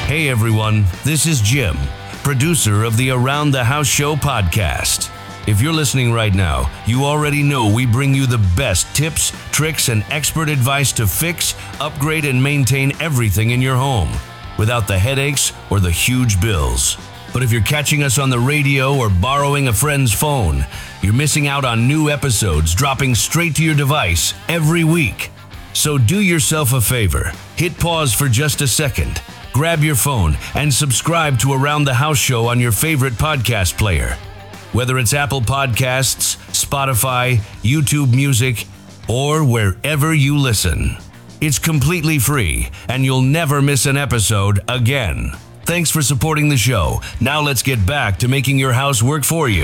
Hey everyone, this is Jim, producer of the Around the House Show podcast. If you're listening right now, you already know we bring you the best tips, tricks, and expert advice to fix, upgrade, and maintain everything in your home without the headaches or the huge bills. But if you're catching us on the radio or borrowing a friend's phone, you're missing out on new episodes dropping straight to your device every week. So do yourself a favor, hit pause for just a second, grab your phone, and subscribe to Around the House Show on your favorite podcast player. Whether it's Apple Podcasts, Spotify, YouTube Music, or wherever you listen. It's completely free, and you'll never miss an episode again. Thanks for supporting the show. Now let's get back to making your house work for you.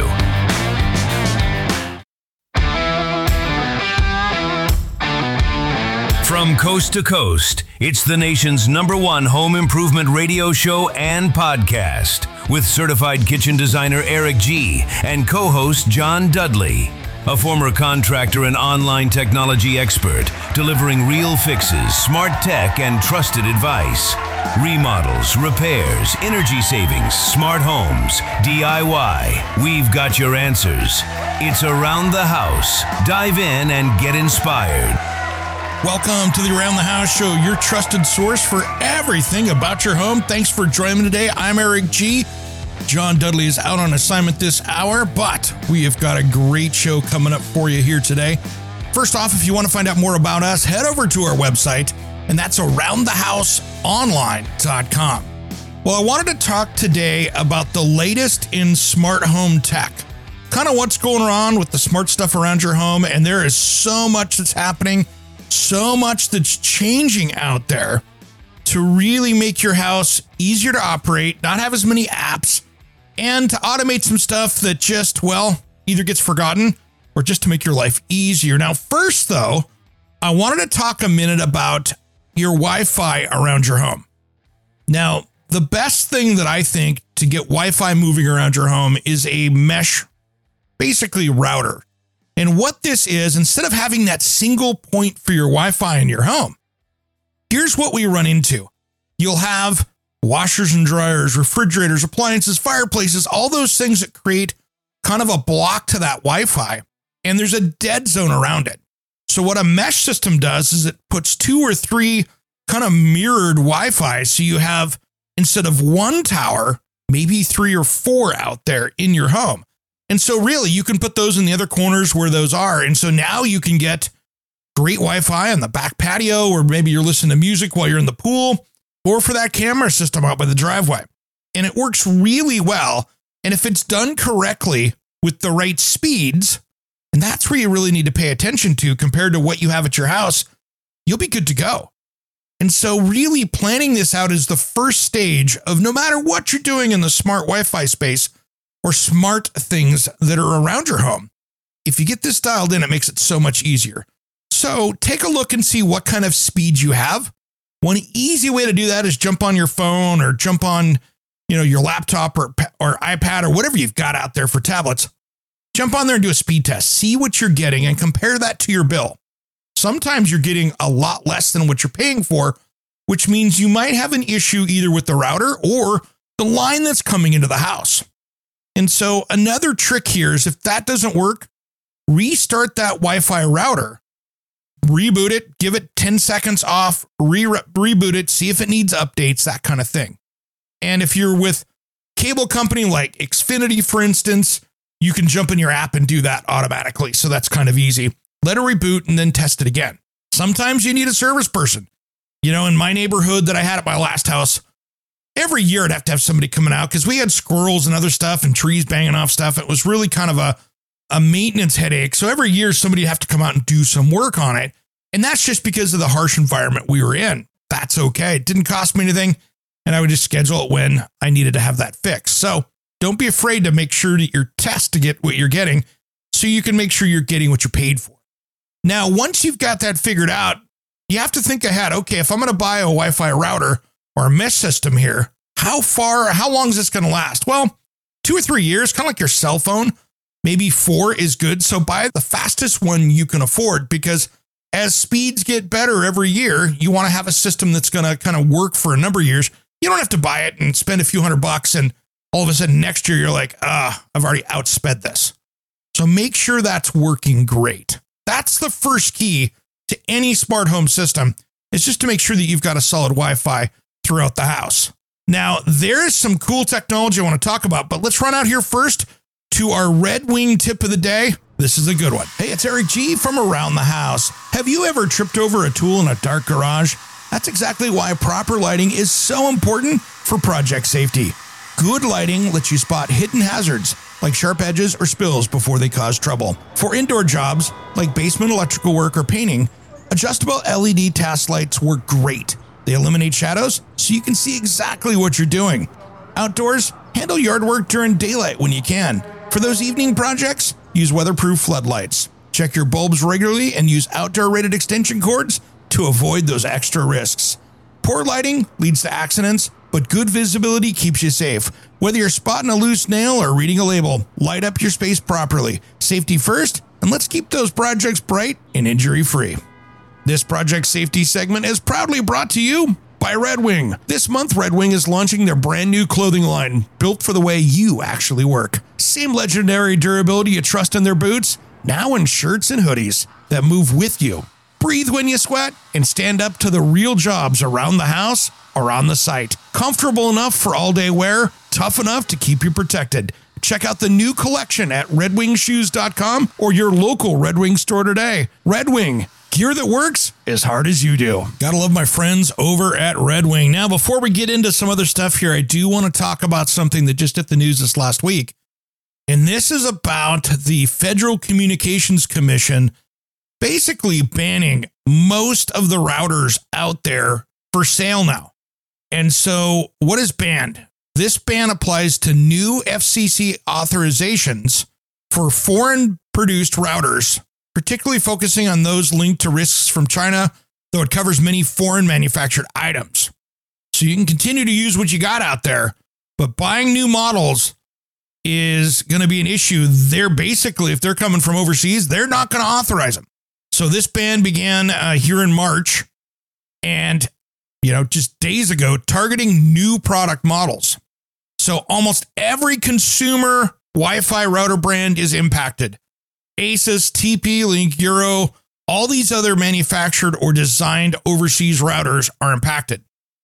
From coast to coast, it's the nation's #1 home improvement radio show and podcast with certified kitchen designer Eric G. and co-host John Dudley, a former contractor and online technology expert, delivering real fixes, smart tech, and trusted advice. Remodels, repairs, energy savings, smart homes, DIY. We've got your answers. It's Around the House. Dive in and get inspired. Welcome to the Around the House Show, your trusted source for everything about your home. Thanks for joining me today. I'm Eric G. John Dudley is out on assignment this hour, but we have got a great show coming up for you here today. First off, if you want to find out more about us, head over to our website, and that's aroundthehouseonline.com. Well, I wanted to talk today about the latest in smart home tech, kind of what's going on with the smart stuff around your home, and there is so much that's happening, so much that's changing out there to really make your house easier to operate, not have as many apps, and to automate some stuff that just, well, either gets forgotten or just to make your life easier. Now, first, though, I wanted to talk a minute about your Wi-Fi around your home. Now, the best thing that I think to get Wi-Fi moving around your home is a mesh, basically router. And what this is, instead of having that single point for your Wi-Fi in your home, here's what we run into. You'll have washers and dryers, refrigerators, appliances, fireplaces, all those things that create kind of a block to that Wi-Fi, and there's a dead zone around it. So what a mesh system does is it puts 2 or 3 kind of mirrored Wi-Fi. So you have, instead of one tower, maybe 3 or 4 out there in your home. And so really you can put those in the other corners where those are. And so now you can get great Wi-Fi on the back patio, or maybe you're listening to music while you're in the pool, or for that camera system out by the driveway. And it works really well. And if it's done correctly with the right speeds, and that's where you really need to pay attention to compared to what you have at your house, you'll be good to go. And so really planning this out is the first stage of no matter what you're doing in the smart Wi-Fi space or smart things that are around your home. If you get this dialed in, it makes it so much easier. So take a look and see what kind of speed you have. One easy way to do that is jump on your phone or jump on, your laptop or iPad or whatever you've got out there for tablets. Jump on there and do a speed test. See what you're getting and compare that to your bill. Sometimes you're getting a lot less than what you're paying for, which means you might have an issue either with the router or the line that's coming into the house. And so another trick here is if that doesn't work, restart that Wi-Fi router, reboot it, give it 10 seconds off, reboot it, see if it needs updates, that kind of thing. And if you're with cable company like Xfinity, for instance, you can jump in your app and do that automatically. So that's kind of easy. Let it reboot and then test it again. Sometimes you need a service person. In my neighborhood that I had at my last house, every year I'd have to have somebody coming out because we had squirrels and other stuff and trees banging off stuff. It was really kind of a maintenance headache. So every year somebody would have to come out and do some work on it. And that's just because of the harsh environment we were in. That's okay. It didn't cost me anything. And I would just schedule it when I needed to have that fixed. So don't be afraid to make sure that you test to get what you're getting so you can make sure you're getting what you paid for. Now, once you've got that figured out, you have to think ahead. Okay, if I'm going to buy a Wi-Fi router or a mesh system here, how long is this going to last? Well, 2 or 3 years, kind of like your cell phone. Maybe 4 is good. So buy the fastest one you can afford, because as speeds get better every year, you want to have a system that's going to kind of work for a number of years You don't have to buy it and spend a few $100 and all of a sudden next year you're like, I've already outsped this. So make sure that's working great. That's the first key to any smart home system. It's just to make sure that you've got a solid Wi-Fi throughout the house. Now, there is some cool technology I want to talk about, but let's run out here first to our Red Wing tip of the day. This is a good one. Hey, it's Eric G from Around the House. Have you ever tripped over a tool in a dark garage? That's exactly why proper lighting is so important for project safety. Good lighting lets you spot hidden hazards like sharp edges or spills before they cause trouble. For indoor jobs like basement electrical work or painting, adjustable LED task lights work great. They eliminate shadows so you can see exactly what you're doing. Outdoors, handle yard work during daylight when you can. For those evening projects, use weatherproof floodlights. Check your bulbs regularly and use outdoor rated extension cords to avoid those extra risks. Poor lighting leads to accidents, but good visibility keeps you safe. Whether you're spotting a loose nail or reading a label, light up your space properly. Safety first, and let's keep those projects bright and injury-free. This project safety segment is proudly brought to you by Red Wing. This month, Red Wing is launching their brand new clothing line, built for the way you actually work. Same legendary durability you trust in their boots, now in shirts and hoodies that move with you. Breathe when you sweat and stand up to the real jobs around the house or on the site. Comfortable enough for all-day wear, tough enough to keep you protected. Check out the new collection at redwingshoes.com or your local Red Wing store today. Red Wing, gear that works as hard as you do. Gotta love my friends over at Red Wing. Now, before we get into some other stuff here, I do want to talk about something that just hit the news this last week. And this is about the Federal Communications Commission basically banning most of the routers out there for sale now. And so what is banned? This ban applies to new FCC authorizations for foreign produced routers, particularly focusing on those linked to risks from China, though it covers many foreign manufactured items. So you can continue to use what you got out there, but buying new models is going to be an issue. They're basically, if they're coming from overseas, they're not going to authorize them. So this ban began here in March and, just days ago, targeting new product models. So almost every consumer Wi-Fi router brand is impacted. Asus, TP-Link, Euro, all these other manufactured or designed overseas routers are impacted.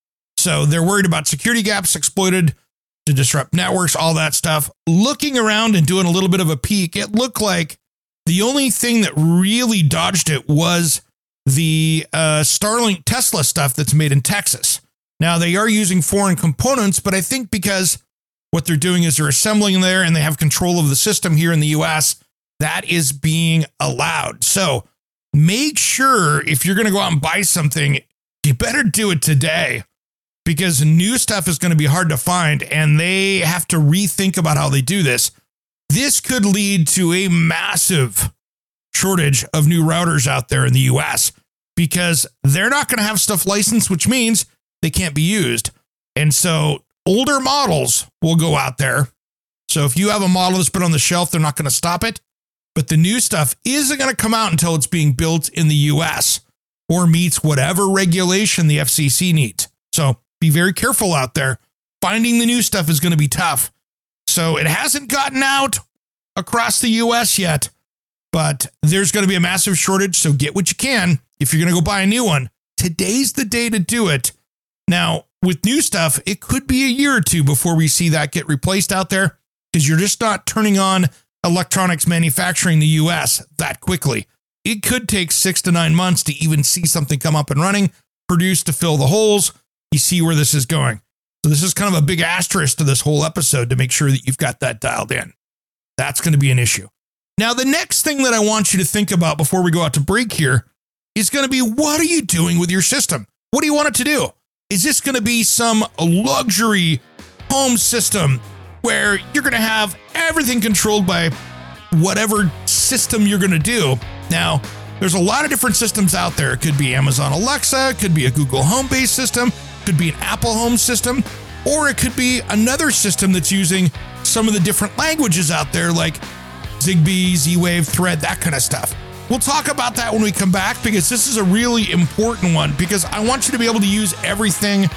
So they're worried about security gaps exploited to disrupt networks, all that stuff. Looking around and doing a little bit of a peek, it looked like the only thing that really dodged it was the Starlink Tesla stuff that's made in Texas. Now, they are using foreign components, but I think because what they're doing is they're assembling there and they have control of the system here in the US, that is being allowed. So make sure if you're going to go out and buy something, you better do it today because new stuff is going to be hard to find and they have to rethink about how they do this. This could lead to a massive shortage of new routers out there in the US because they're not going to have stuff licensed, which means they can't be used. And so older models will go out there. So if you have a model that's been on the shelf, they're not going to stop it. But the new stuff isn't going to come out until it's being built in the US or meets whatever regulation the FCC needs. So be very careful out there. Finding the new stuff is going to be tough. So it hasn't gotten out across the US yet, but there's going to be a massive shortage. So get what you can. If you're going to go buy a new one, today's the day to do it. Now, with new stuff, it could be a year or two before we see that get replaced out there because you're just not turning on electronics manufacturing in the US that quickly. It could take 6 to 9 months to even see something come up and running, produced to fill the holes. You see where this is going. So this is kind of a big asterisk to this whole episode to make sure that you've got that dialed in. That's going to be an issue. Now, the next thing that I want you to think about before we go out to break here is going to be, what are you doing with your system? What do you want it to do? Is this going to be some luxury home system where you're going to have everything controlled by whatever system you're going to do? Now, there's a lot of different systems out there. It could be Amazon Alexa, it could be a Google Home-based system, it could be an Apple Home system, or it could be another system that's using some of the different languages out there like Zigbee, Z-Wave, Thread, that kind of stuff. We'll talk about that when we come back because this is a really important one because I want you to be able to use everything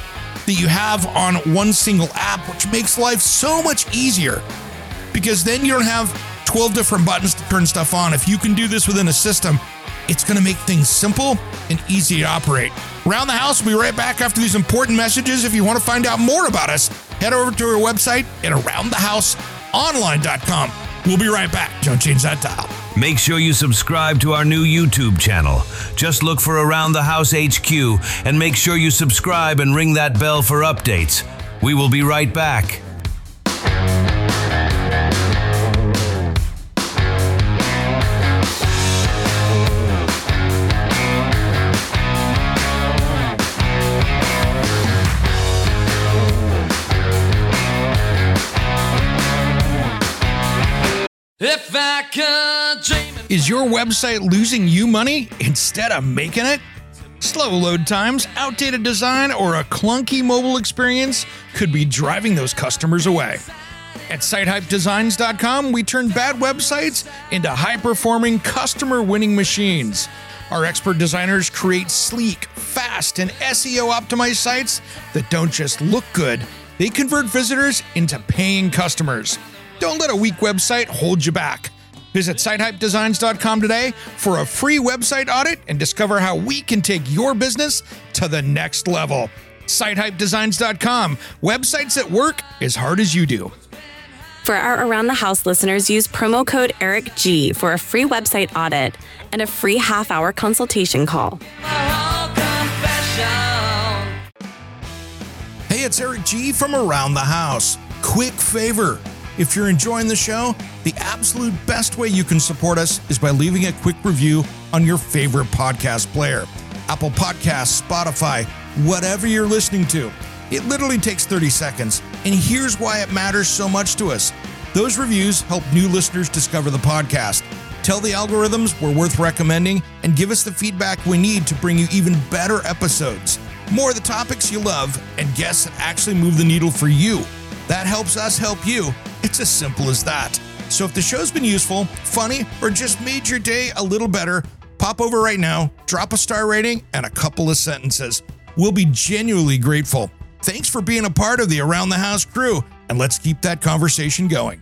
that you have on one single app, which makes life so much easier because then you don't have 12 different buttons to turn stuff on. If you can do this within a system, it's going to make things simple and easy to operate. Around the House, we'll be right back after these important messages. If you want to find out more about us, head over to our website at aroundthehouseonline.com. We'll be right back. Don't change that dial. Make sure you subscribe to our new YouTube channel. Just look for Around the House HQ and make sure you subscribe and ring that bell for updates. We will be right back. If I could dream. Is your website losing you money instead of making it? Slow load times, outdated design, or a clunky mobile experience could be driving those customers away. At SiteHypeDesigns.com, we turn bad websites into high-performing, customer-winning machines. Our expert designers create sleek, fast, and SEO-optimized sites that don't just look good, they convert visitors into paying customers. Don't let a weak website hold you back. Visit SiteHypeDesigns.com today for a free website audit and discover how we can take your business to the next level. SiteHypeDesigns.com. Websites that work as hard as you do. For our Around the House listeners, use promo code ERICG for a free website audit and a free half-hour consultation call. Hey, it's Eric G from Around the House. Quick favor. If you're enjoying the show, the absolute best way you can support us is by leaving a quick review on your favorite podcast player. Apple Podcasts, Spotify, whatever you're listening to. It literally takes 30 seconds, and here's why it matters so much to us. Those reviews help new listeners discover the podcast. Tell the algorithms we're worth recommending, and give us the feedback we need to bring you even better episodes. More of the topics you love, and guests that actually move the needle for you. That helps us help you. It's as simple as that. So if the show's been useful, funny, or just made your day a little better, pop over right now, drop a star rating, and a couple of sentences. We'll be genuinely grateful. Thanks for being a part of the Around the House crew, and let's keep that conversation going.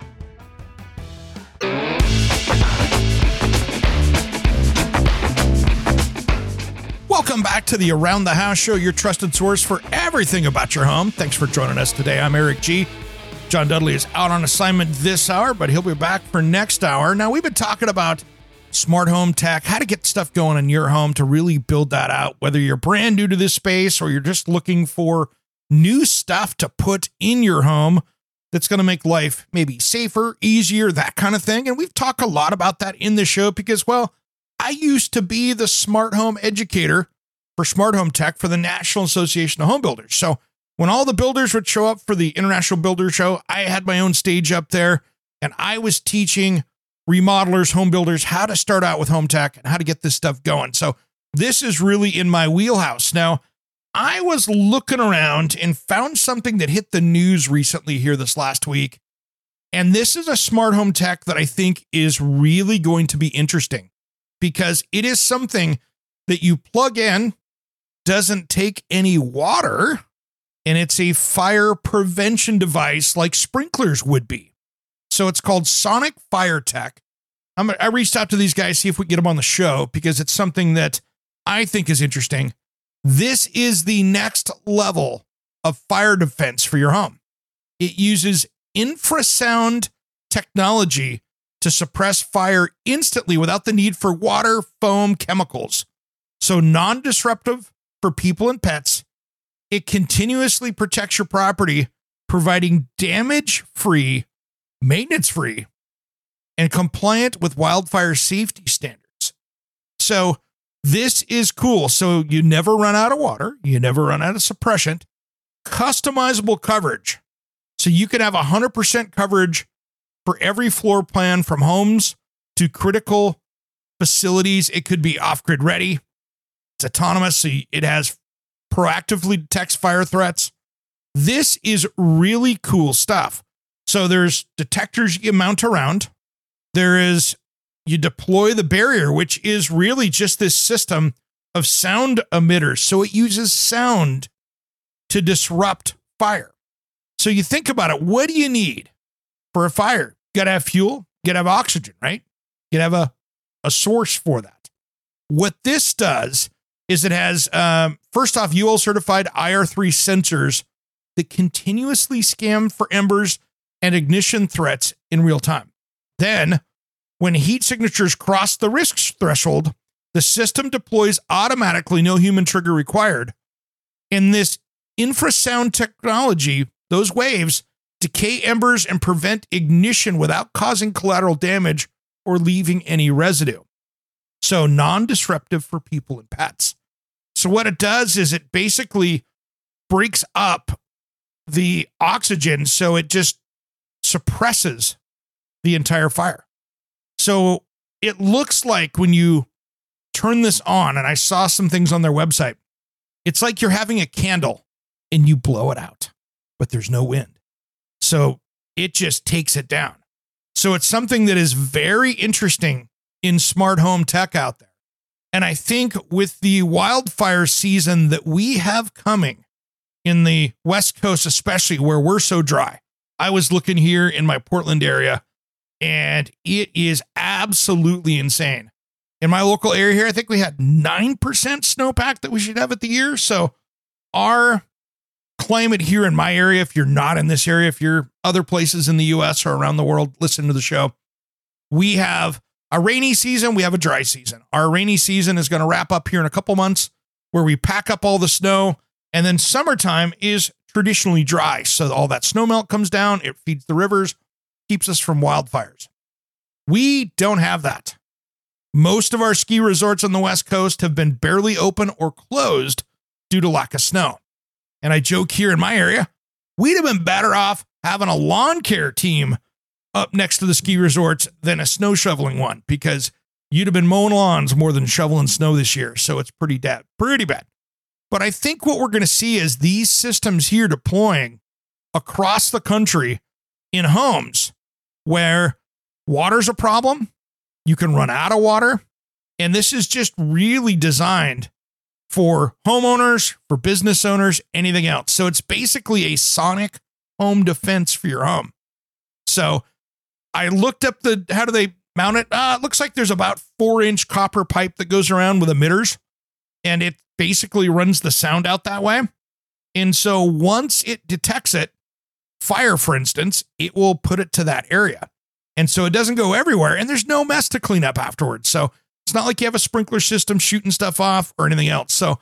Welcome back to the Around the House show, your trusted source for everything about your home. Thanks for joining us today. I'm Eric G. John Dudley is out on assignment this hour, but he'll be back for next hour. Now, we've been talking about smart home tech, how to get stuff going in your home to really build that out, whether you're brand new to this space or you're just looking for new stuff to put in your home that's going to make life maybe safer, easier, that kind of thing. And we've talked a lot about that in the show because, well, I used to be the smart home educator for smart home tech for the National Association of Home Builders. So when all the builders would show up for the International Builder Show, I had my own stage up there, and I was teaching remodelers, home builders, how to start out with home tech and how to get this stuff going. So this is really in my wheelhouse. Now, I was looking around and found something that hit the news recently here this last week. And this is a smart home tech that I think is really going to be interesting because it is something that you plug in, doesn't take any water, and it's a fire prevention device like sprinklers would be. So it's called Sonic Fire Tech. I reached out to these guys, see if we can get them on the show because it's something that I think is interesting. This is the next level of fire defense for your home. It uses infrasound technology to suppress fire instantly without the need for water, foam, chemicals. So non-disruptive for people and pets. It continuously protects your property, providing damage-free, maintenance-free, and compliant with wildfire safety standards. So this is cool. So you never run out of water. You never run out of suppressant. Customizable coverage. So you can have 100% coverage for every floor plan from homes to critical facilities. It could be off-grid ready. It's autonomous. So it has proactively detects fire threats. This is really cool stuff. So there's detectors you can mount around. You deploy the barrier, which is really just this system of sound emitters. So it uses sound to disrupt fire. So you think about it, what do you need for a fire? You got to have fuel, you got to have oxygen, right? You got to have a source for that. What this does is it has, first off, UL certified IR3 sensors that continuously scan for embers and ignition threats in real time. Then, when heat signatures cross the risk threshold, the system deploys automatically, no human trigger required. In this infrasound technology, those waves decay embers and prevent ignition without causing collateral damage or leaving any residue. So non-disruptive for people and pets. So what it does is it basically breaks up the oxygen, so it just suppresses the entire fire. So it looks like when you turn this on, and I saw some things on their website, it's like you're having a candle and you blow it out, but there's no wind. So it just takes it down. So it's something that is very interesting in smart home tech out there. And I think with the wildfire season that we have coming in the West Coast, especially where we're so dry, I was looking here in my Portland area and it is absolutely insane. In my local area here, I think we had 9% snowpack that we should have at the year. So our climate here in my area, if you're not in this area, if you're other places in the US or around the world, listen to the show. We have a rainy season, we have a dry season. Our rainy season is going to wrap up here in a couple months where we pack up all the snow, and then summertime is traditionally dry. So all that snow melt comes down, it feeds the rivers, keeps us from wildfires. We don't have that. Most of our ski resorts on the West Coast have been barely open or closed due to lack of snow. And I joke here in my area, we'd have been better off having a lawn care team up next to the ski resorts than a snow shoveling one, because you'd have been mowing lawns more than shoveling snow this year. So it's pretty bad. But I think what we're going to see is these systems here deploying across the country in homes where water's a problem, you can run out of water, and this is just really designed for homeowners, for business owners, anything else. So it's basically a sonic home defense for your home. So I looked up how do they mount it? It looks like there's about 4-inch copper pipe that goes around with emitters, and it basically runs the sound out that way. And so once it detects it, fire, for instance, it will put it to that area. And so it doesn't go everywhere, and there's no mess to clean up afterwards. So it's not like you have a sprinkler system shooting stuff off or anything else. So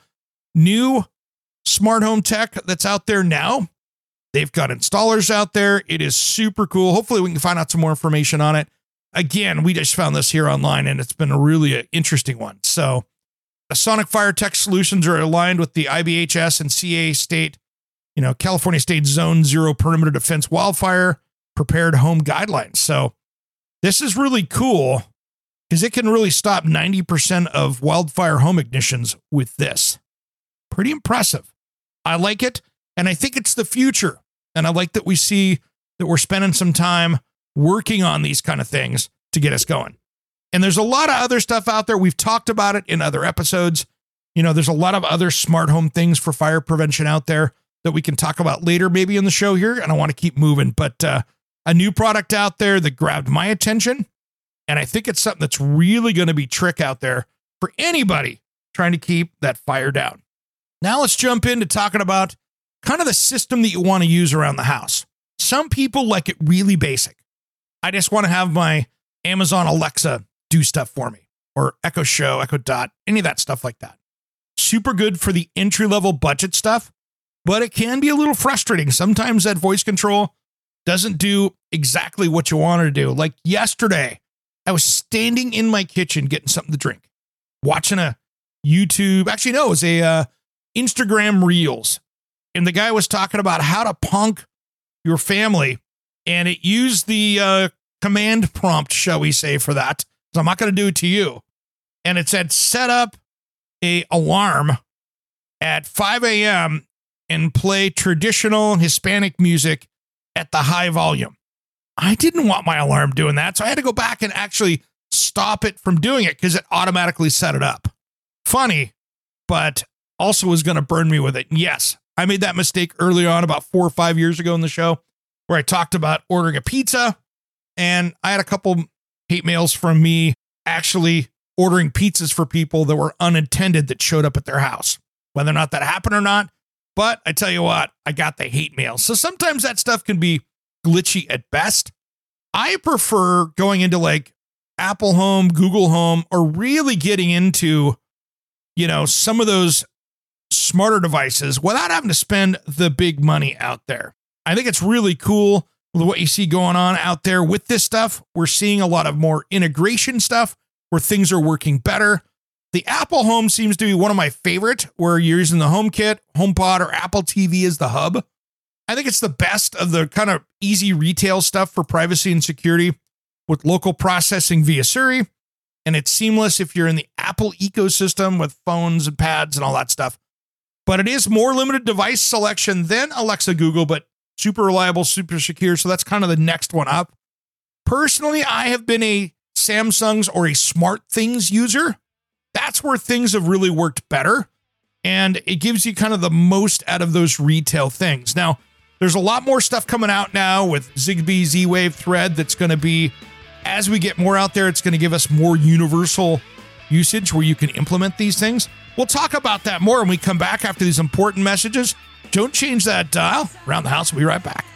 new smart home tech that's out there now, they've got installers out there. It is super cool. Hopefully we can find out some more information on it. Again, we just found this here online, and it's been a really interesting one. So the Sonic Fire Tech solutions are aligned with the IBHS and CA state, California State Zone 0 Perimeter Defense Wildfire Prepared Home Guidelines. So this is really cool because it can really stop 90% of wildfire home ignitions with this. Pretty impressive. I like it, and I think it's the future. And I like that we see that we're spending some time working on these kind of things to get us going. And there's a lot of other stuff out there. We've talked about it in other episodes. There's a lot of other smart home things for fire prevention out there that we can talk about later, maybe in the show here. And I want to keep moving, but a new product out there that grabbed my attention. And I think it's something that's really going to be trick out there for anybody trying to keep that fire down. Now let's jump into talking about kind of the system that you want to use around the house. Some people like it really basic. I just want to have my Amazon Alexa do stuff for me, or Echo Show, Echo Dot, any of that stuff like that. Super good for the entry-level budget stuff, but it can be a little frustrating. Sometimes that voice control doesn't do exactly what you want it to do. Like yesterday, I was standing in my kitchen getting something to drink, watching a YouTube. Actually, no, it was a Instagram Reels. And the guy was talking about how to punk your family. And it used the command prompt, shall we say, for that. So I'm not going to do it to you. And it said, set up a alarm at 5 a.m. and play traditional Hispanic music at the high volume. I didn't want my alarm doing that, so I had to go back and actually stop it from doing it because it automatically set it up. Funny, but also was going to burn me with it. And yes, I made that mistake early on about 4 or 5 years ago in the show where I talked about ordering a pizza, and I had a couple hate mails from me actually ordering pizzas for people that were unintended that showed up at their house, whether or not that happened or not. But I tell you what, I got the hate mail. So sometimes that stuff can be glitchy at best. I prefer going into like Apple Home, Google Home, or really getting into, some of those smarter devices without having to spend the big money out there. I think it's really cool with what you see going on out there with this stuff. We're seeing a lot of more integration stuff where things are working better. The Apple Home seems to be one of my favorite, where you're using the HomeKit, HomePod, or Apple TV as the hub. I think it's the best of the kind of easy retail stuff for privacy and security with local processing via Siri. And it's seamless if you're in the Apple ecosystem with phones and pads and all that stuff. But it is more limited device selection than Alexa, Google, but super reliable, super secure. So that's kind of the next one up. Personally, I have been a Samsung's or a SmartThings user. That's where things have really worked better. And it gives you kind of the most out of those retail things. Now, there's a lot more stuff coming out now with Zigbee, Z-Wave, Thread that's going to be, as we get more out there, it's going to give us more universal usage where you can implement these things. We'll talk about that more when we come back after these important messages. Don't change that dial. Around the House, we'll be right back.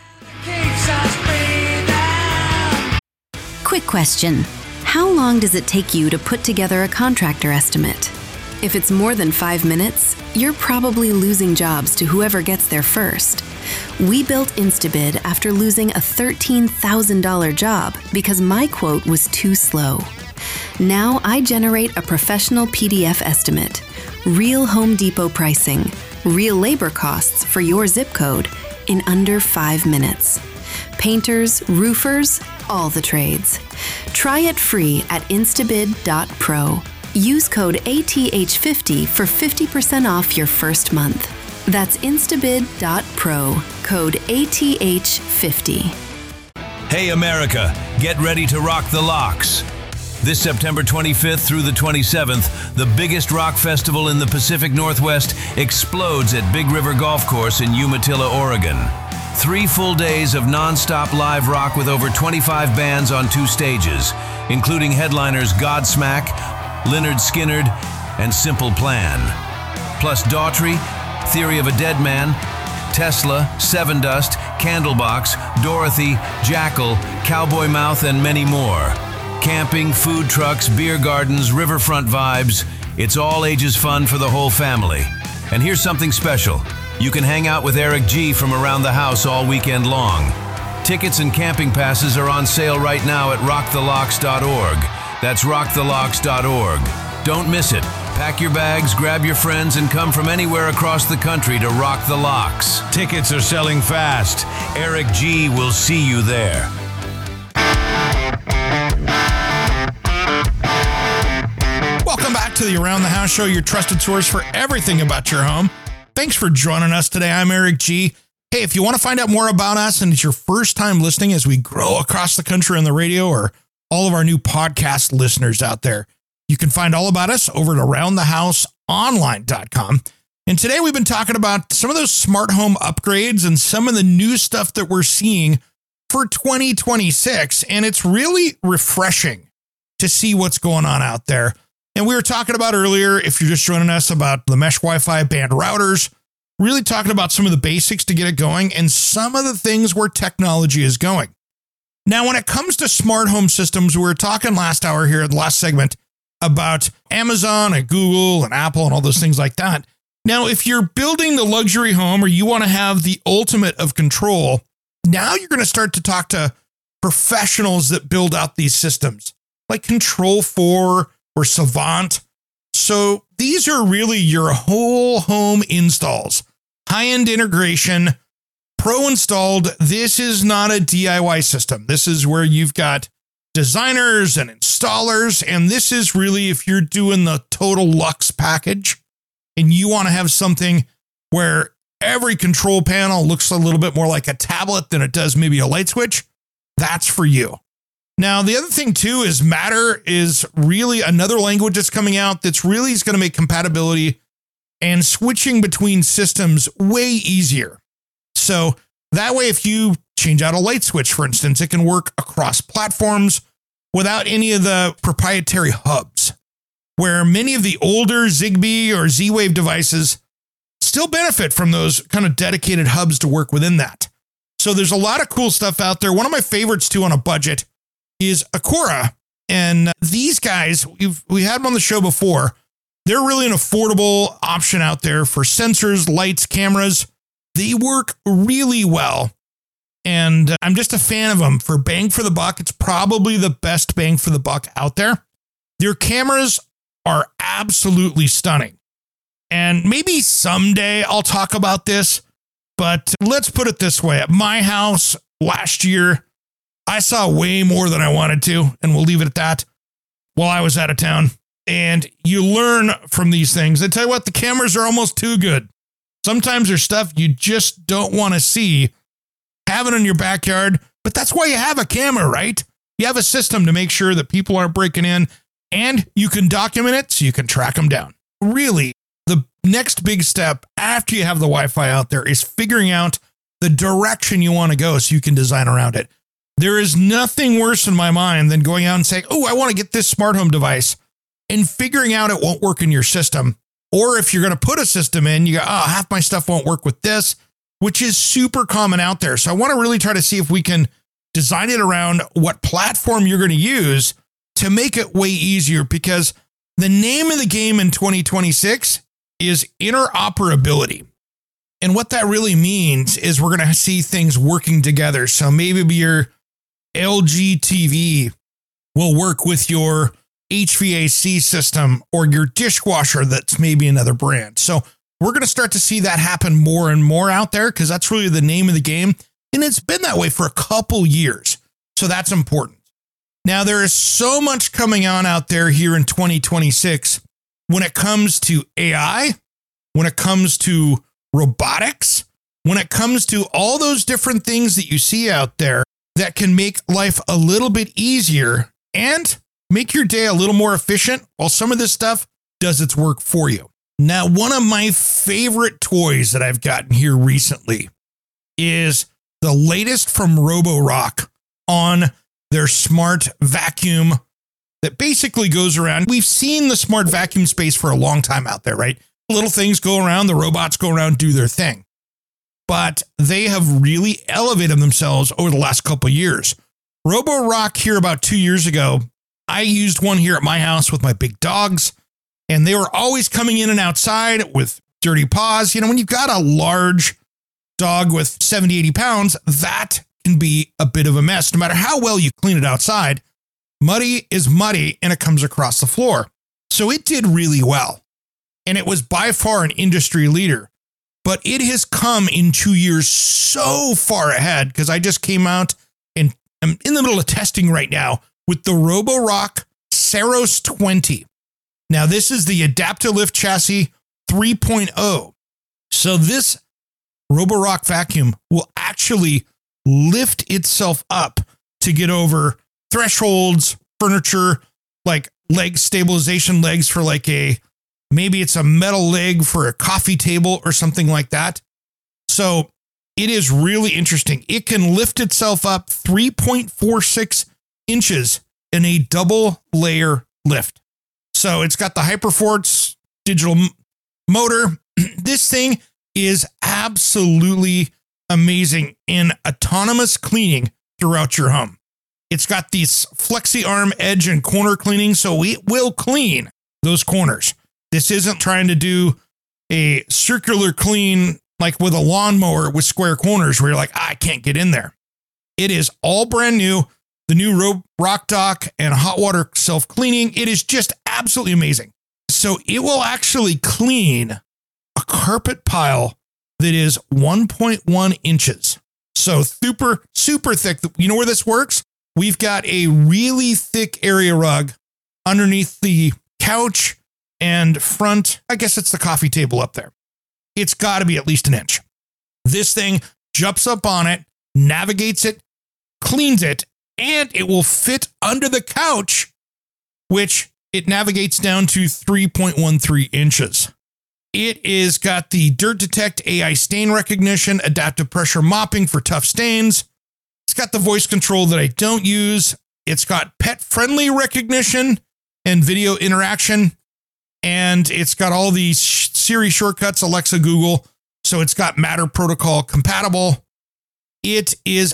Quick question. How long does it take you to put together a contractor estimate? If it's more than 5 minutes, you're probably losing jobs to whoever gets there first. We built Instabid after losing a $13,000 job because my quote was too slow. Now I generate a professional PDF estimate, real Home Depot pricing, real labor costs for your zip code in under 5 minutes. Painters, roofers, all the trades. Try it free at instabid.pro. Use code ATH50 for 50% off your first month. That's instabid.pro, code ATH50. Hey America, get ready to rock the locks. This September 25th through the 27th, the biggest rock festival in the Pacific Northwest explodes at Big River Golf Course in Umatilla, Oregon. 3 full days of non-stop live rock with over 25 bands on 2 stages, including headliners Godsmack, Lynyrd Skynyrd, and Simple Plan. Plus Daughtry, Theory of a Dead Man, Tesla, Sevendust, Candlebox, Dorothy, Jackal, Cowboy Mouth, and many more. Camping, food trucks, beer gardens, riverfront vibes. It's all ages fun for the whole family. And here's something special. You can hang out with Eric G from Around the House all weekend long. Tickets and camping passes are on sale right now at rockthelocks.org. That's rockthelocks.org. Don't miss it. Pack your bags, grab your friends, and come from anywhere across the country to rock the locks. Tickets are selling fast. Eric G will see you there. Welcome back to the Around the House Show, your trusted source for everything about your home. Thanks for joining us today. I'm Eric G. Hey, if you want to find out more about us and it's your first time listening as we grow across the country on the radio, or all of our new podcast listeners out there, you can find all about us over at aroundthehouseonline.com. And today we've been talking about some of those smart home upgrades and some of the new stuff that we're seeing for 2026. And it's really refreshing to see what's going on out there. And we were talking about earlier, if you're just joining us, about the mesh Wi-Fi band routers, really talking about some of the basics to get it going and some of the things where technology is going. Now, when it comes to smart home systems, we were talking last hour here, the last segment, about Amazon and Google and Apple and all those things like that. Now, if you're building the luxury home or you want to have the ultimate of control, now you're going to start to talk to professionals that build out these systems like Control4 or Savant. So these are really your whole home installs, high-end integration, pro-installed. This is not a DIY system. This is where you've got designers and installers. And this is really if you're doing the total luxe package and you want to have something where every control panel looks a little bit more like a tablet than it does maybe a light switch, that's for you. Now, the other thing, too, is Matter is really another language that's coming out that's really is going to make compatibility and switching between systems way easier. So that way, if you change out a light switch, for instance, it can work across platforms without any of the proprietary hubs, where many of the older Zigbee or Z-Wave devices still benefit from those kind of dedicated hubs to work within that. So there's a lot of cool stuff out there. One of my favorites too on a budget is Aqora. And these guys, we had them on the show before. They're really an affordable option out there for sensors, lights, cameras. They work really well. And I'm just a fan of them. For bang for the buck, it's probably the best bang for the buck out there. Their cameras are absolutely stunning. And maybe someday I'll talk about this, but let's put it this way. At my house last year, I saw way more than I wanted to, and we'll leave it at that, while I was out of town. And you learn from these things. I tell you what, the cameras are almost too good. Sometimes there's stuff you just don't want to see. Have it in your backyard, but that's why you have a camera, right? You have a system to make sure that people aren't breaking in, and you can document it so you can track them down. Really, the next big step after you have the Wi-Fi out there is figuring out the direction you want to go so you can design around it. There is nothing worse in my mind than going out and saying, oh, I want to get this smart home device, and figuring out it won't work in your system. Or if you're going to put a system in, you go, oh, half my stuff won't work with this, which is super common out there. So I want to really try to see if we can design it around what platform you're going to use to make it way easier, because the name of the game in 2026 is interoperability. And what that really means is we're going to see things working together. So maybe your LG TV will work with your HVAC system or your dishwasher that's maybe another brand. So we're going to start to see that happen more and more out there, because that's really the name of the game. And it's been that way for a couple years. So that's important. Now, there is so much coming on out there here in 2026 when it comes to AI, when it comes to robotics, when it comes to all those different things that you see out there that can make life a little bit easier and make your day a little more efficient while some of this stuff does its work for you. Now, one of my favorite toys that I've gotten here recently is the latest from Roborock on their smart vacuum that basically goes around. We've seen the smart vacuum space for a long time out there, right? Little things go around, the robots go around, do their thing. But they have really elevated themselves over the last couple of years. Roborock here about 2 years ago, I used one here at my house with my big dogs, and they were always coming in and outside with dirty paws. You know, when you've got a large dog with 70, 80 pounds, that can be a bit of a mess. No matter how well you clean it outside, muddy is muddy and it comes across the floor. So it did really well. And it was by far an industry leader. But it has come in 2 years so far ahead, because I just came out and I'm in the middle of testing right now with the Roborock Saros 20. Now, this is the Adaptalift Chassis 3.0. So this Roborock vacuum will actually lift itself up to get over thresholds, furniture, like leg stabilization legs for like maybe it's a metal leg for a coffee table or something like that. So it is really interesting. It can lift itself up 3.46 inches in a double layer lift. So it's got the Hyperforce digital motor. This thing is absolutely amazing in autonomous cleaning throughout your home. It's got these flexi arm edge and corner cleaning, so it will clean those corners. This isn't trying to do a circular clean like with a lawnmower with square corners where you're like, I can't get in there. It is all brand new. The new Rock Dock and hot water self-cleaning. It is just absolutely amazing. So it will actually clean a carpet pile that is 1.1 inches. So super, super thick. You know where this works? We've got a really thick area rug underneath the couch and front. I guess it's the coffee table up there. It's got to be at least an inch. This thing jumps up on it, navigates it, cleans it, and it will fit under the couch, which it navigates down to 3.13 inches. It is got the Dirt Detect AI stain recognition, adaptive pressure mopping for tough stains. It's got the voice control that I don't use. It's got pet-friendly recognition and video interaction. And it's got all these Siri shortcuts, Alexa, Google. So it's got Matter protocol compatible. It is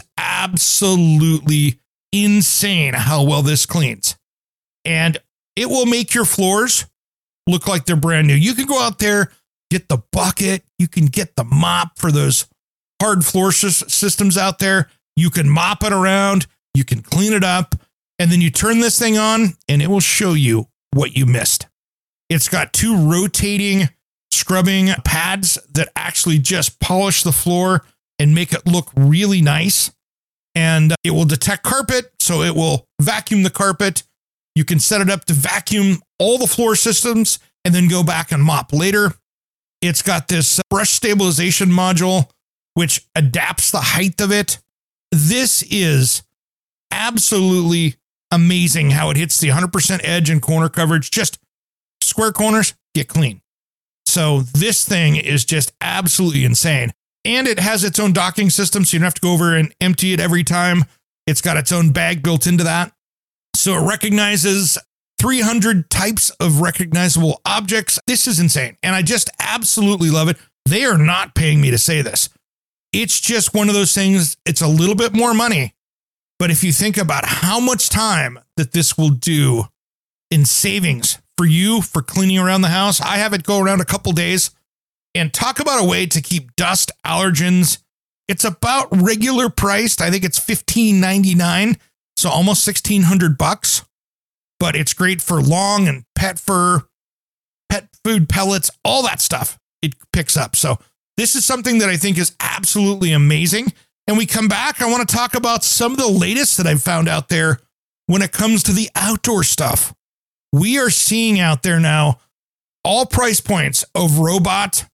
absolutely insane how well this cleans. And it will make your floors look like they're brand new. You can go out there, get the bucket. You can get the mop for those hard floor systems out there. You can mop it around. You can clean it up. And then you turn this thing on and it will show you what you missed. It's got 2 rotating scrubbing pads that actually just polish the floor and make it look really nice. And it will detect carpet, so it will vacuum the carpet. You can set it up to vacuum all the floor systems and then go back and mop later. It's got this brush stabilization module, which adapts the height of it. This is absolutely amazing how it hits the 100% edge and corner coverage. Just square corners, get clean. So this thing is just absolutely insane. And it has its own docking system, so you don't have to go over and empty it every time. It's got its own bag built into that. So it recognizes 300 types of recognizable objects. This is insane. And I just absolutely love it. They are not paying me to say this. It's just one of those things. It's a little bit more money. But if you think about how much time that this will do in savings for you for cleaning around the house, I have it go around a couple days. And talk about a way to keep dust, allergens. It's about regular priced. I think it's $15.99, so almost $1,600. But it's great for lawn and pet fur, pet food pellets, all that stuff. It picks up. So this is something that I think is absolutely amazing. And we come back, I want to talk about some of the latest that I've found out there when it comes to the outdoor stuff. We are seeing out there now all price points of robot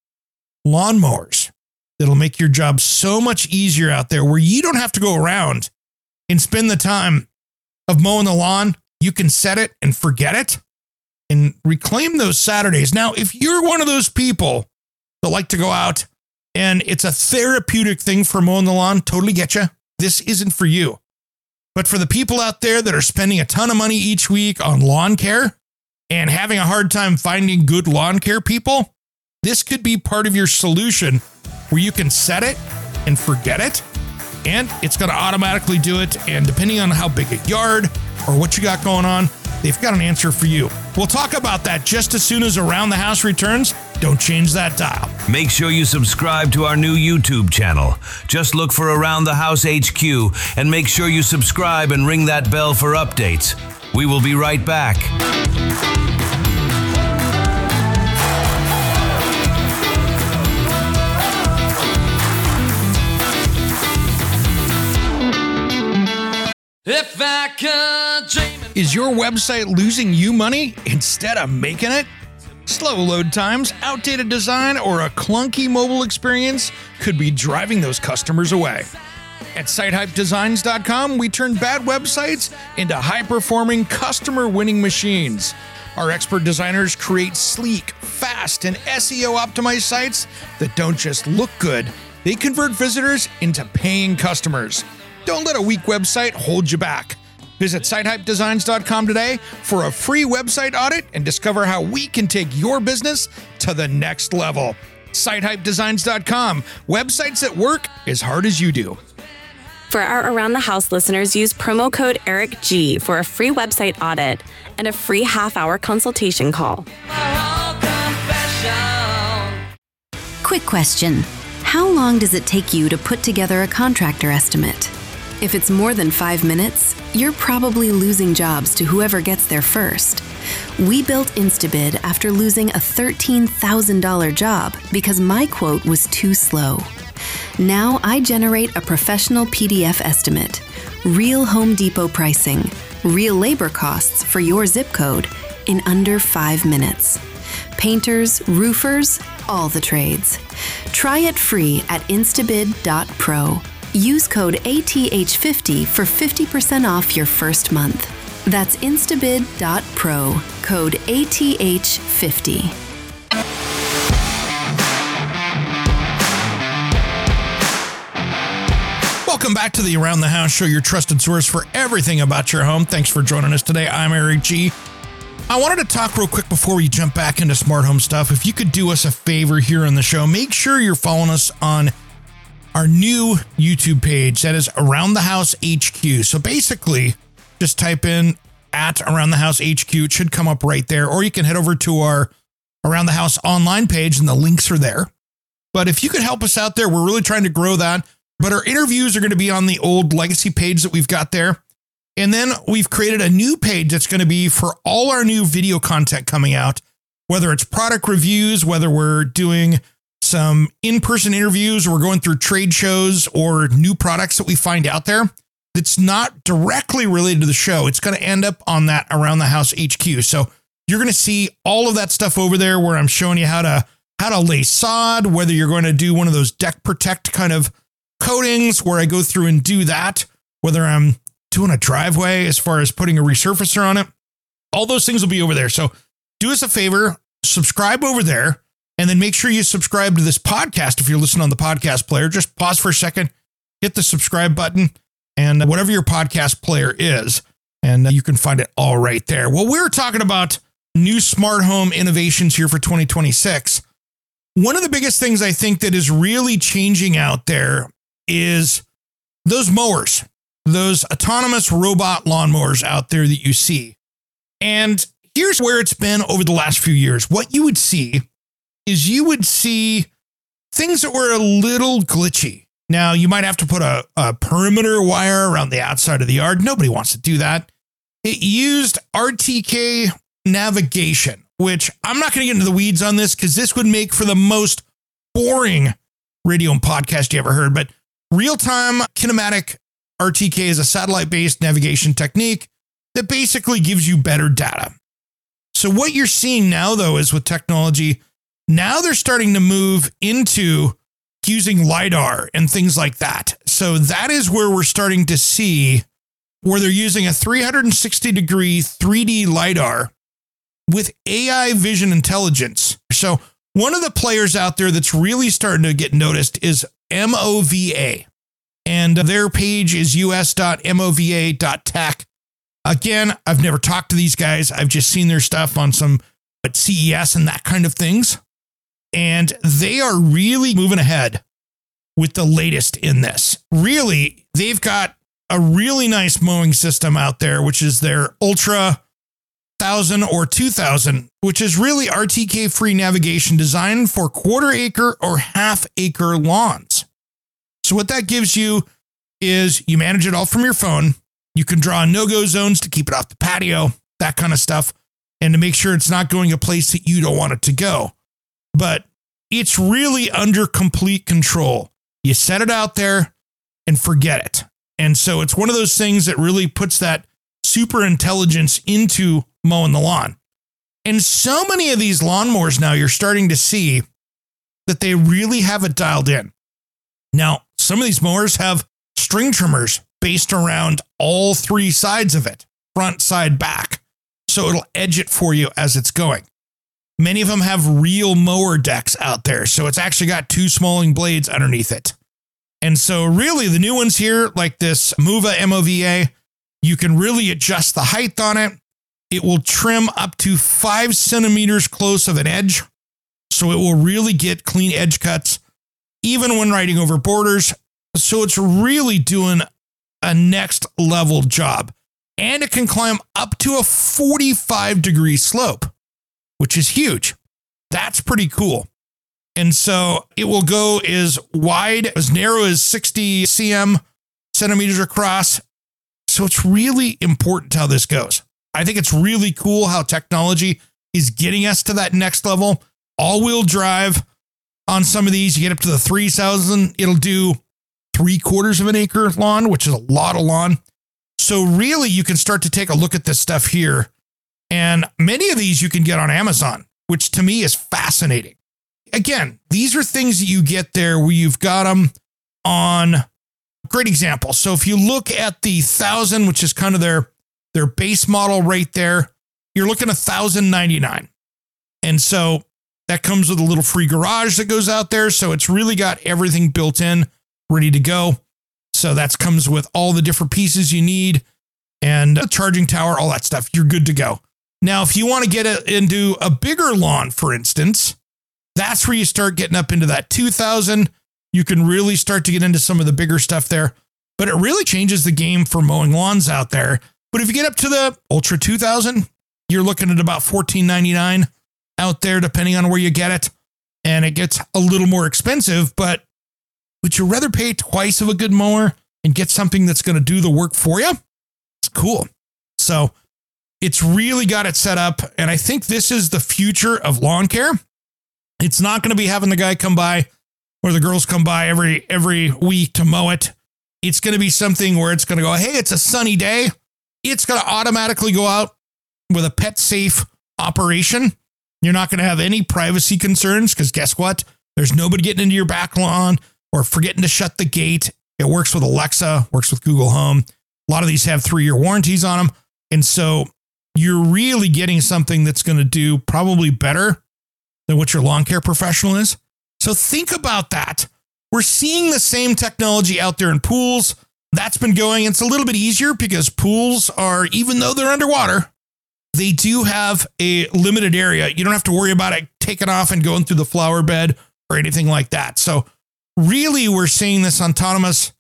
lawnmowers that'll make your job so much easier out there, where you don't have to go around and spend the time of mowing the lawn. You can set it and forget it and reclaim those Saturdays. Now, if you're one of those people that like to go out and it's a therapeutic thing for mowing the lawn, totally get you. This isn't for you. But for the people out there that are spending a ton of money each week on lawn care and having a hard time finding good lawn care people, this could be part of your solution where you can set it and forget it, and it's going to automatically do it. And depending on how big a yard or what you got going on, they've got an answer for you. We'll talk about that just as soon as Around the House returns. Don't change that dial. Make sure you subscribe to our new YouTube channel. Just look for Around the House HQ and make sure you subscribe and ring that bell for updates. We will be right back. If I could dream. Is your website losing you money instead of making it? Slow load times, outdated design, or a clunky mobile experience could be driving those customers away. At SiteHypeDesigns.com, we turn bad websites into high-performing, customer-winning machines. Our expert designers create sleek, fast, and SEO-optimized sites that don't just look good, they convert visitors into paying customers. Don't let a weak website hold you back. Visit SiteHypeDesigns.com today for a free website audit and discover how we can take your business to the next level. SiteHypeDesigns.com. Websites that work as hard as you do. For our Around the House listeners, use promo code ERICG for a free website audit and a free half-hour consultation call. Quick question. How long does it take you to put together a contractor estimate? If it's more than 5 minutes, you're probably losing jobs to whoever gets there first. We built Instabid after losing a $13,000 job because my quote was too slow. Now I generate a professional PDF estimate, real Home Depot pricing, real labor costs for your zip code in under 5 minutes. Painters, roofers, all the trades. Try it free at instabid.pro. Use code ATH50 for 50% off your first month. That's instabid.pro, code ATH50. Welcome back to the Around the House Show, your trusted source for everything about your home. Thanks for joining us today. I'm Eric G. I wanted to talk real quick before we jump back into smart home stuff. If you could do us a favor here on the show, make sure you're following us on our new YouTube page. That is Around the House HQ. So basically, just type in at Around the House HQ. It should come up right there. Or you can head over to our Around the House online page and the links are there. But if you could help us out there, we're really trying to grow that. But our interviews are going to be on the old legacy page that we've got there. And then we've created a new page that's going to be for all our new video content coming out, whether it's product reviews, whether we're doing some in-person interviews, or we're going through trade shows or new products that we find out there. That's not directly related to the show. It's going to end up on that Around the House HQ. So you're going to see all of that stuff over there where I'm showing you how to lay sod, whether you're going to do one of those deck protect kind of coatings where I go through and do that, whether I'm doing a driveway as far as putting a resurfacer on it. All those things will be over there. So do us a favor, subscribe over there, and then make sure you subscribe to this podcast. If you're listening on the podcast player, just pause for a second, hit the subscribe button, and whatever your podcast player is, and you can find it all right there. Well, we're talking about new smart home innovations here for 2026. One of the biggest things I think that is really changing out there is those mowers, those autonomous robot lawnmowers out there that you see. And here's where it's been over the last few years. What you would see is you would see things that were a little glitchy. Now, you might have to put a perimeter wire around the outside of the yard. Nobody wants to do that. It used RTK navigation, which I'm not going to get into the weeds on this because this would make for the most boring radio and podcast you ever heard. But real-time kinematic RTK is a satellite-based navigation technique that basically gives you better data. So what you're seeing now, though, is with technology, now they're starting to move into using LiDAR and things like that. So that is where we're starting to see where they're using a 360-degree 3D LiDAR with AI vision intelligence. So one of the players out there that's really starting to get noticed is MOVA. And their page is us.mova.tech. Again, I've never talked to these guys. I've just seen their stuff on some at CES and that kind of things. And they are really moving ahead with the latest in this. Really, they've got a really nice mowing system out there, which is their Ultra 1000 or 2000, which is really RTK free navigation designed for quarter acre or half acre lawns. So what that gives you is you manage it all from your phone. You can draw no-go zones to keep it off the patio, that kind of stuff, and to make sure it's not going a place that you don't want it to go. But it's really under complete control. You set it out there and forget it. And so it's one of those things that really puts that super intelligence into mowing the lawn. And so many of these lawnmowers now, you're starting to see that they really have it dialed in. Now, some of these mowers have string trimmers based around all three sides of it, front, side, back. So it'll edge it for you as it's going. Many of them have real mower decks out there. So it's actually got two smalling blades underneath it. And so really the new ones here, like this Mova MOVA, you can really adjust the height on it. It will trim up to 5 centimeters close of an edge. So it will really get clean edge cuts, even when riding over borders. So it's really doing a next level job. And it can climb up to a 45-degree slope, which is huge. That's pretty cool. And so it will go as wide, as narrow as 60 centimeters across. So it's really important how this goes. I think it's really cool how technology is getting us to that next level. All-wheel drive on some of these, you get up to the 3000, it'll do 3/4 of an acre lawn, which is a lot of lawn. So really you can start to take a look at this stuff here. And many of these you can get on Amazon, which to me is fascinating. Again, these are things that you get there where you've got them on, great example. So if you look at the 1000, which is kind of their base model right there, you're looking at $1,099. And so that comes with a little free garage that goes out there. So it's really got everything built in, ready to go. So that comes with all the different pieces you need and a charging tower, all that stuff. You're good to go. Now, if you want to get into a bigger lawn, for instance, that's where you start getting up into that 2000. You can really start to get into some of the bigger stuff there, but it really changes the game for mowing lawns out there. But if you get up to the Ultra 2000, you're looking at about $14.99 out there, depending on where you get it. And it gets a little more expensive, but would you rather pay twice of a good mower and get something that's going to do the work for you? It's cool. So it's really got it set up. And I think this is the future of lawn care. It's not going to be having the guy come by or the girls come by every week to mow it. It's going to be something where it's going to go, hey, it's a sunny day. It's going to automatically go out with a pet safe operation. You're not going to have any privacy concerns because guess what? There's nobody getting into your back lawn or forgetting to shut the gate. It works with Alexa, works with Google Home. A lot of these have 3-year warranties on them. And so you're really getting something that's going to do probably better than what your lawn care professional is. So think about that. We're seeing the same technology out there in pools. That's been going. It's a little bit easier because pools are, even though they're underwater, they do have a limited area. You don't have to worry about it taking off and going through the flower bed or anything like that. So really, we're seeing this autonomous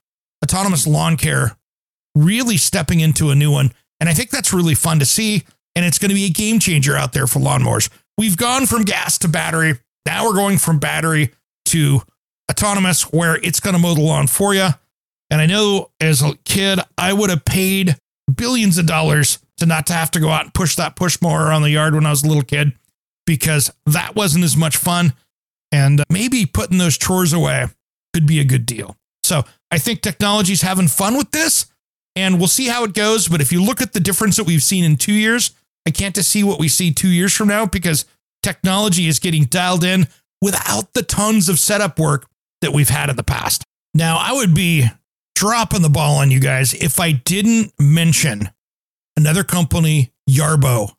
lawn care really stepping into a new one. And I think that's really fun to see. And it's going to be a game changer out there for lawnmowers. We've gone from gas to battery. Now we're going from battery to autonomous, where it's going to mow the lawn for you. And I know as a kid, I would have paid billions of dollars to not to have to go out and push that push mower around the yard when I was a little kid, because that wasn't as much fun. And maybe putting those chores away could be a good deal. So I think technology's having fun with this, and we'll see how it goes. But if you look at the difference that we've seen in 2 years, I can't to see what we see 2 years from now, because technology is getting dialed in without the tons of setup work that we've had in the past. Now, I would be dropping the ball on you guys if I didn't mention another company, Yarbo,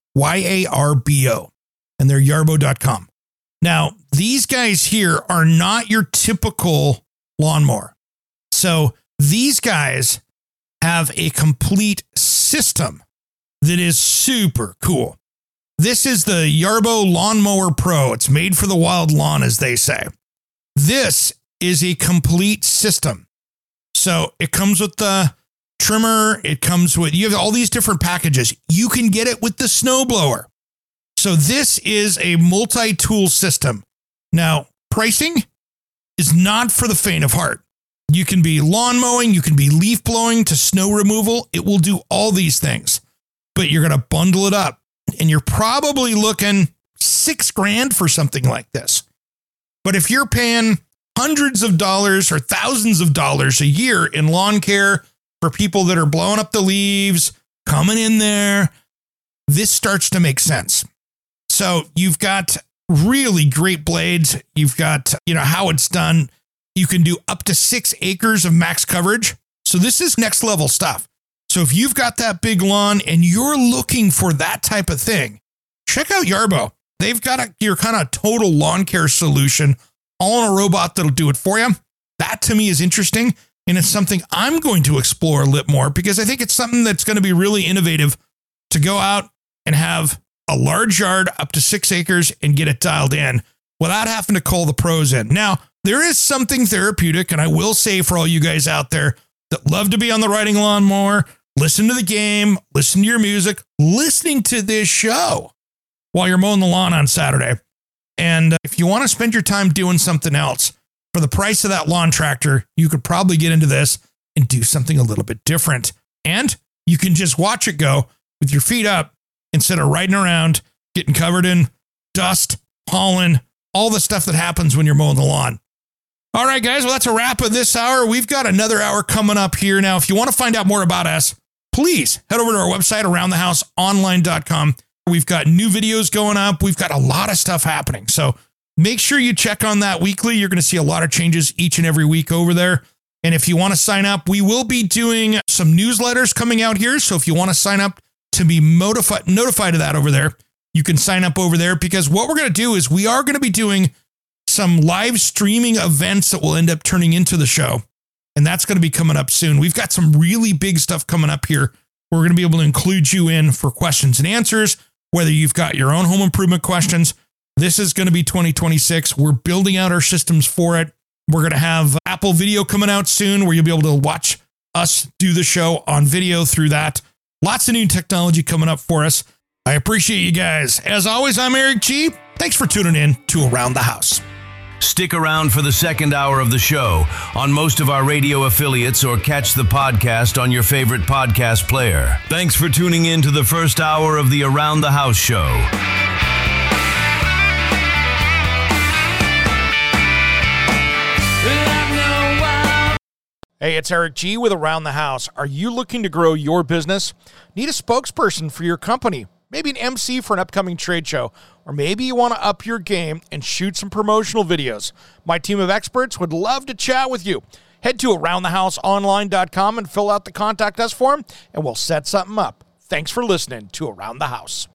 Yarbo, and they're yarbo.com. Now, these guys here are not your typical lawnmower. So these guys have a complete system that is super cool. This is the Yarbo Lawnmower Pro. It's made for the wild lawn, as they say. This is a complete system. So it comes with the trimmer. It comes with, you have all these different packages. You can get it with the snowblower. So this is a multi-tool system. Now, pricing is not for the faint of heart. You can be lawn mowing, you can be leaf blowing to snow removal. It will do all these things, but you're going to bundle it up, and you're probably looking $6,000 for something like this. But if you're paying hundreds of dollars or thousands of dollars a year in lawn care for people that are blowing up the leaves, coming in there, this starts to make sense. So you've got really great blades. You've got, how it's done. You can do up to 6 acres of max coverage. So this is next level stuff. So if you've got that big lawn and you're looking for that type of thing, check out Yarbo. They've got your kind of total lawn care solution all in a robot that'll do it for you. That to me is interesting. And it's something I'm going to explore a little more, because I think it's something that's going to be really innovative to go out and have a large yard up to 6 acres and get it dialed in without having to call the pros in. Now, there is something therapeutic, and I will say for all you guys out there that love to be on the riding lawnmower, listen to the game, listen to your music, listening to this show while you're mowing the lawn on Saturday. And if you want to spend your time doing something else for the price of that lawn tractor, you could probably get into this and do something a little bit different. And you can just watch it go with your feet up instead of riding around, getting covered in dust, pollen, all the stuff that happens when you're mowing the lawn. All right, guys, well, that's a wrap of this hour. We've got another hour coming up here. Now, if you want to find out more about us, please head over to our website, aroundthehouseonline.com. We've got new videos going up. We've got a lot of stuff happening. So make sure you check on that weekly. You're going to see a lot of changes each and every week over there. And if you want to sign up, we will be doing some newsletters coming out here. So if you want to sign up to be notified of that over there, you can sign up over there, because what we're going to do is we are going to be doing some live streaming events that will end up turning into the show. and that's going to be coming up soon. We've got some really big stuff coming up here. We're going to be able to include you in for questions and answers, whether you've got your own home improvement questions. This is going to be 2026. We're building out our systems for it. We're going to have Apple Video coming out soon where you'll be able to watch us do the show on video through that. Lots of new technology coming up for us. I appreciate you guys. As always, I'm Eric G. Thanks for tuning in to Around the House. Stick around for the second hour of the show on most of our radio affiliates or catch the podcast on your favorite podcast player. Thanks for tuning in to the first hour of the Around the House show. Hey, it's Eric G. with Around the House. Are you looking to grow your business? Need a spokesperson for your company? Maybe an MC for an upcoming trade show, or maybe you want to up your game and shoot some promotional videos. My team of experts would love to chat with you. Head to AroundTheHouseOnline.com and fill out the Contact Us form, and we'll set something up. Thanks for listening to Around the House.